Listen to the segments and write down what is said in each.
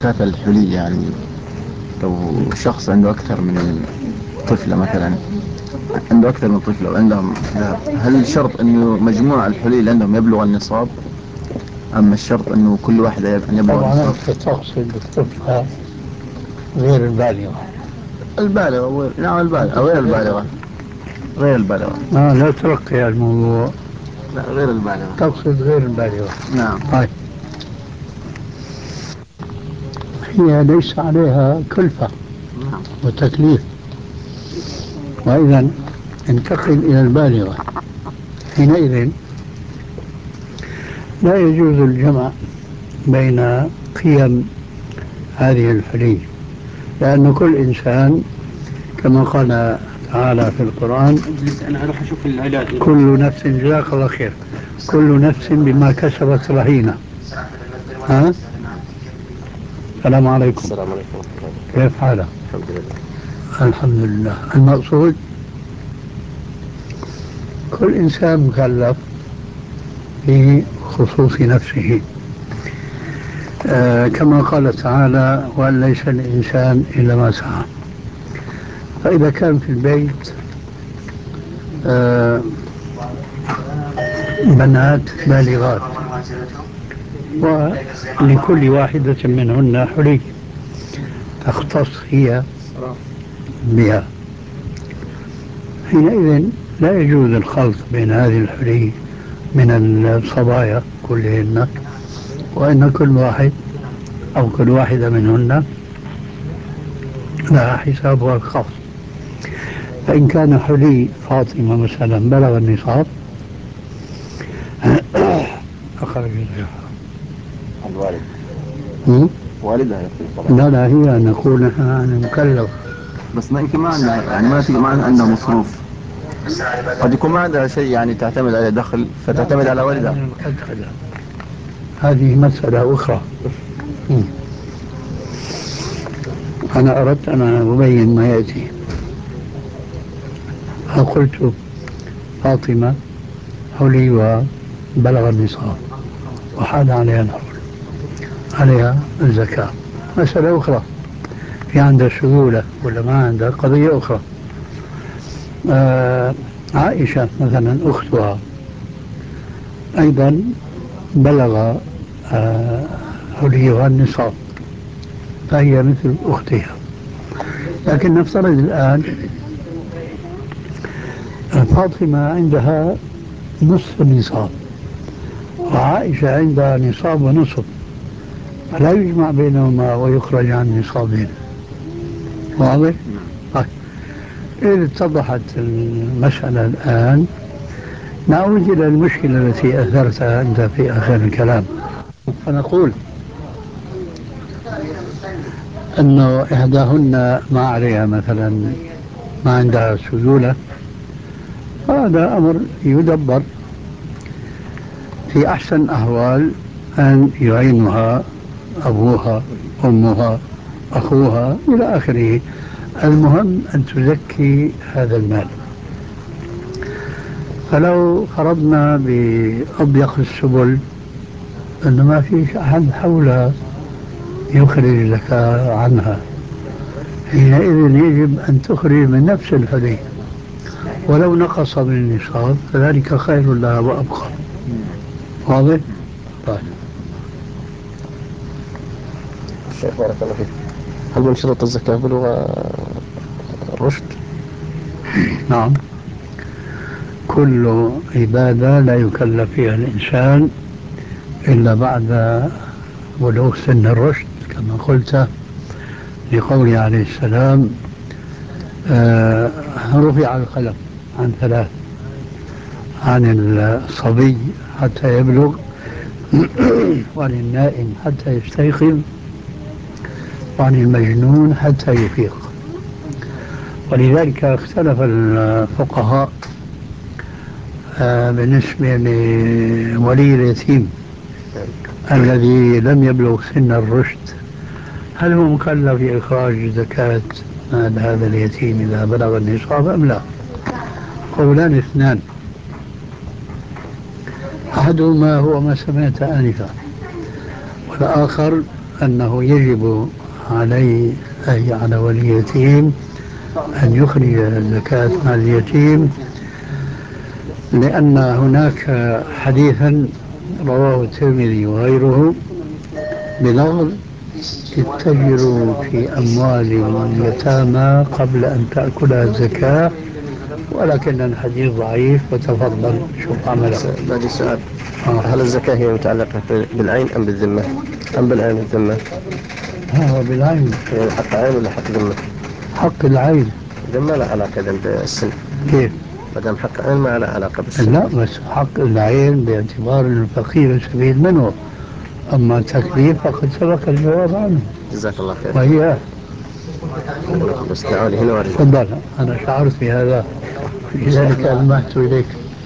زكاة الحلي يعني لو شخص عنده أكثر من طفلة مثلا، عنده أكثر من طفلة وعندهم ذهب، هل الشرط أنه مجموع الحلي اللي عندهم يبلغ النصاب، أما الشرط أنه كل واحدة أن يبلغ طبعا النصاب؟ أنت تقصد الطفلة غير البالغة. البالغة نعم البالغة غير البالغة. غير البالغة. لا ترقي الموضوع. لا غير البالغة. تقصد غير البالغة. نعم. طيب، هي ليس عليها كلفة نعم. وتكليف، وإذا انتقل إلى البالغة، حينئذ لا يجوز الجمع بين قيم هذه الحلي، لأن كل إنسان كما قال تعالى في القرآن: أنا أروح أشوف العلاج. كل نفس، جزاك الله خير، كل نفس بما كسبت رهينة. ها؟ السلام عليكم. السلام عليكم. كيف حالك؟ الحمد لله. الحمد لله. المقصود كل إنسان مكلف في خصوص نفسه، كما قال تعالى: وأن ليس الإنسان إلا ما سعى. فإذا كان في البيت آه بنات بالغات ولكل واحدة منهن حلي تختص هي بها، حينئذ لا يجوز الخلط بين هذه الحلي من الصبايا كلهن، وإن كل واحد أو كل واحدة منهن لها حسابها الخاص. فإن كان حلي فاطمة مثلا بلغ النصاب أخرج زكاة. الوالد. والدها يقول لا لا، هي نقول نحن مكلف. بس ما يمكن ما عندها يعني ما عندها مصروف، قد يكون ما عندها شيء يعني تعتمد على دخل فتعتمد على والدها. هذه مسألة أخرى. أنا أردت أن أبين ما يأتي، فقلت فاطمة حلي وبلغ النصاب وحال عليها الحول، عليها الزكاة. مسألة أخرى، في عندها سيولة ولا ما عندها، قضية أخرى. عائشة مثلا أختها أيضا بلغ حليها النصاب، فهي مثل أختها. لكن نفترض الآن فاطمة عندها نصف النصاب وعائشة عندها نصاب ونصف، فلا يجمع بينهما ويخرج عن نصابين. واضح؟ طيب، إذا اتضحت المسألة الآن نعود إلى المشكلة التي أثرتها أنت في آخر الكلام، فنقول أنه إحداهن ما عليها مثلا، ما عندها سيولة، هذا أمر يدبر. في أحسن أحوال أن يعينها أبوها، أمها، أخوها إلى آخره. المهم أن تزكي هذا المال. فلو فرضنا بأضيق السبل أنه ما فيش أحد حولها يخرج زكاة عنها، حينئذ يجب أن تخرج من نفس الحلي، ولو نقص من النصاب فذلك خير لها وأبقى. واضح؟ طيب. الشيخ بارك الله فيك، هل من شروط الزكاة بلوغ الرشد؟ نعم، كل عبادة لا يكلف فيها الإنسان إلا بعد بلوغ سن الرشد، كما قلت لقوله عليه السلام: رفع القلم عن ثلاث، عن الصبي حتى يبلغ، وعن النائم حتى يستيقظ، وعن المجنون حتى يفيق. ولذلك اختلف الفقهاء بالنسبة لولي اليتيم الذي لم يبلغ سن الرشد، هل هو مكلف بإخراج زكاة مال هذا اليتيم إذا بلغ النصاب أم لا؟ قولان اثنان، أحدهما هو ما سمعت آنفا، والآخر أنه يجب عليه أي على ولي اليتيم أن يخرج زكاة مال اليتيم، لأن هناك حديثا رواه الترمذي وغيره بلفظ: اتجروا في أموال اليتامى قبل أن تأكلها الزكاة، ولكن الحديث ضعيف. وتفضل شوف عمله. بعد سؤال: هل الزكاة هي متعلقة بالعين أم بالذمة؟ أم بالعين والذمة؟ هو بالعين. يعني حق عين ولا حق ذمة؟ حق العين. ذمة لا علاقة بالسن. كيف؟ ما دام حق عين ما له علاقة بالسن. لا، بس حق العين باعتبار الفقير يستفيد منه، أما التكليف فقد سبق الجواب عنه. جزاك الله خير. وهي بس دعوني هنا وارجع. تفضل، أنا شعرت بهذا لذلك ألمحت إليك.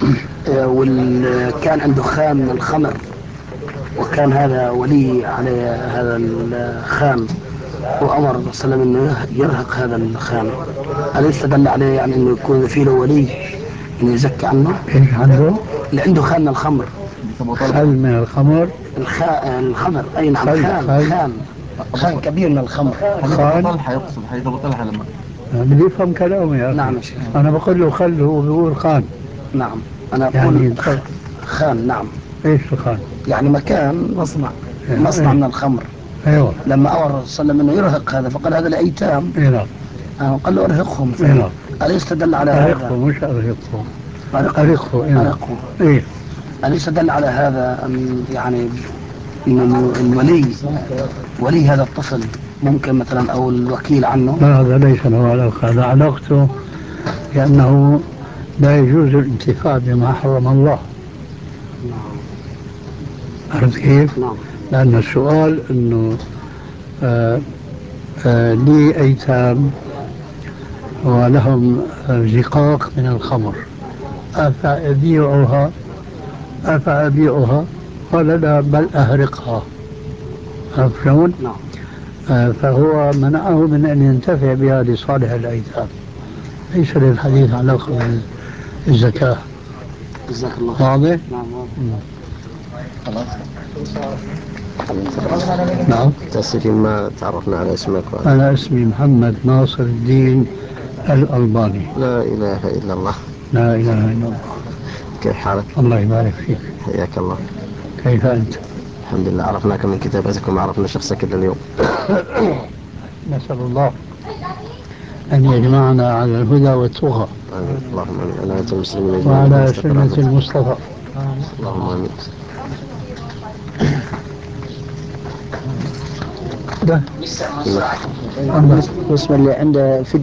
وكان عنده خام من الخمر، وكان هذا ولي على هذا الخام، وأمر صلى الله عليه وسلم أنه يرهق هذا الخام. هل يستدل عليه يعني أنه يكون فيه له ولي أنه يزكي عنه؟ إيش عنده؟ اللي عنده خام من الخمر. خل من الخمر. الخمر، أي نعم. خان كبير من الخمر. خان طلحة يقصد حديث أبو طلحة لما بدي يفهم كلامي يا أخي. نعم يا شيخ. أنا بقول له خل، هو بيقول خان. نعم أنا أقول يعني خان. نعم. إيش الخان؟ يعني مكان مصنع من الخمر. أيوه. لما أمر صلى الله عليه وسلم أنه يرهق هذا، فقال هذا الأيتام. نعم. قال له أرهقهم. نعم. أليس تدل على هذا؟ أرقه مش أرهقه. أرقه. إيه. أليس دل على هذا أن يعني إن الولي ولي هذا الطفل ممكن مثلا أو الوكيل عنه؟ لا، هذا ليس له علاقة. هذا علاقته لأنه لا يجوز الانتفاع بما حرم الله. عرفت كيف؟ نعم. لأن السؤال أنه لي أيتام ولهم زقاق من الخمر، أفأبيعها؟ قال لا، بل أهرقها. عرفت شلون؟ نعم. فهو منعه من أن ينتفع بها لصالح الأيتام، ليس للحديث علاقة بالزكاة. جزاك الله. واضح؟ نعم. نعم. تأسفين ما تعرفنا على اسمك. أنا اسمي محمد ناصر الدين الألباني. لا إله إلا الله. لا إله إلا الله. كيف حالك؟ الله يبارك فيك. حياك الله. كيف أنت؟ الحمد لله، عرفناك من كتاباتك وما عرفنا شخصك إلا اليوم. نسأل الله أن يجمعنا على الهدى والتقى. آمين. اللهم آمين. أنا وأنت المسلمين وعلى سنة المصطفى. اللهم آمين. ده بالنسبة اللي عنده